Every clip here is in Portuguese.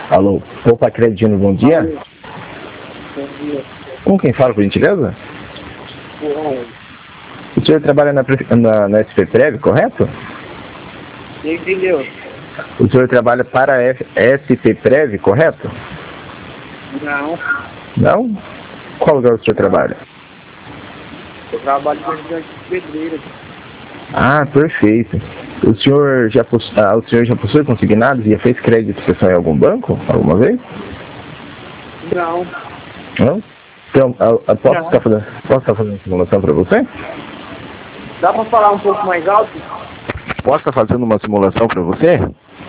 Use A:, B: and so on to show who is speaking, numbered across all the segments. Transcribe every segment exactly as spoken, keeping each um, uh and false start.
A: Alô, Poupa Credino, bom dia.
B: Bom dia.
A: Com quem fala, por gentileza?
B: Bom,
A: O senhor trabalha na, prefe- na, na S P Prev, correto?
B: você entendeu?
A: O senhor trabalha para a F- S P Prev, correto?
B: Não,
A: Não? Qual lugar o senhor trabalha?
B: eu trabalho com ajudante de pedreiro.
A: Ah, perfeito. O senhor já, poss... ah, o senhor já possui consignados e já fez crédito pessoal em algum banco, alguma vez?
B: Não,
A: Não? Então, eu, eu posso
B: Não.
A: estar fazendo, posso estar fazendo simulação para você?
B: dá pra falar um pouco mais alto?
A: Posso estar fazendo uma simulação para você?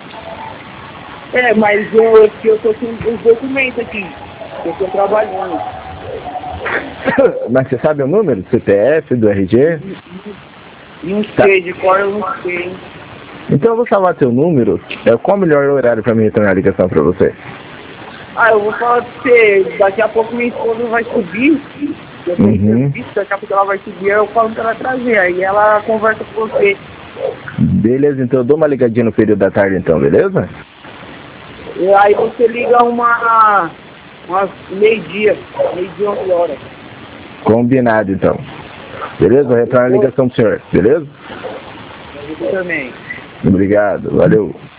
B: É, mas eu, aqui eu tô com os documentos aqui. Eu tô trabalhando.
A: Mas você sabe o número do C P F, do R G?
B: Não
A: Tá.
B: sei, de cor eu não sei.
A: Então eu vou salvar seu número. É, qual o melhor horário para mim retornar a ligação para você?
B: Ah, eu vou falar pra você, daqui a pouco minha esposa vai subir. Eu tenho
A: Uhum.
B: serviço, daqui a pouco ela vai subir, aí eu falo pra ela trazer. Aí ela conversa com você.
A: Beleza, então eu dou uma ligadinha no período da tarde então, beleza?
B: E aí você liga uma. umas meio-dia, meio-dia, onze horas.
A: Combinado então. Beleza? Vou retornar a ligação pro senhor, beleza?
B: Eu também.
A: Obrigado, valeu.